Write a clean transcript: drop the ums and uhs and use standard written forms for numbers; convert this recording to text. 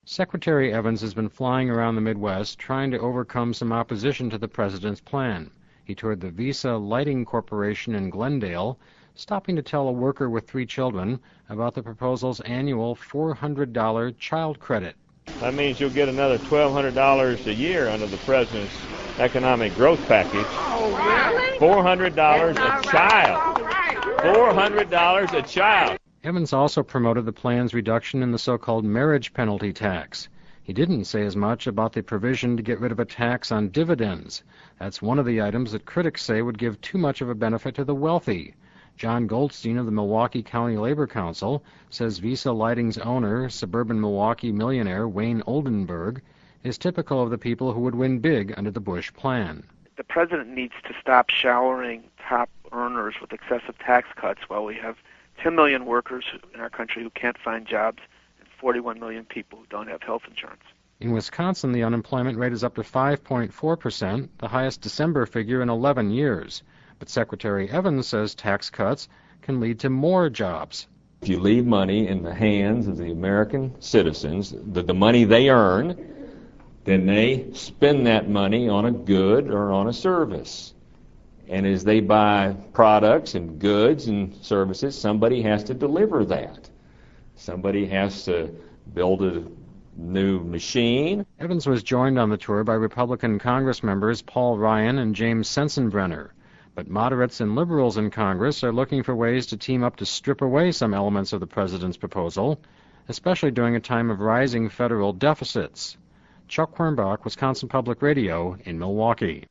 Secretary Evans has been flying around the Midwest trying to overcome some opposition to the president's plan. He toured the Visa Lighting Corporation in Glendale, stopping to tell a worker with 3 children about the proposal's annual $400 child credit. That means you'll get another $1,200 a year under the president's economic growth package. $400 a child. $400 a child. Evans also promoted the plan's reduction in the so-called marriage penalty tax. He didn't say as much about the provision to get rid of a tax on dividends. That's one of the items that critics say would give too much of a benefit to the wealthy. John Goldstein of the Milwaukee County Labor Council says Visa Lighting's owner, suburban Milwaukee millionaire Wayne Oldenburg, is typical of the people who would win big under the Bush plan. The president needs to stop showering top earners with excessive tax cuts while we have 10 million workers in our country who can't find jobs and 41 million people who don't have health insurance. In Wisconsin, the unemployment rate is up to 5.4%, the highest December figure in 11 years. But Secretary Evans says tax cuts can lead to more jobs. If you leave money in the hands of the American citizens, the money they earn, then they spend that money on a good or on a service. And as they buy products and goods and services, somebody has to deliver that. Somebody has to build a new machine. Evans was joined on the tour by Republican Congress members Paul Ryan and James Sensenbrenner. But moderates and liberals in Congress are looking for ways to team up to strip away some elements of the president's proposal, especially during a time of rising federal deficits. Chuck Quirmbach, Wisconsin Public Radio in Milwaukee.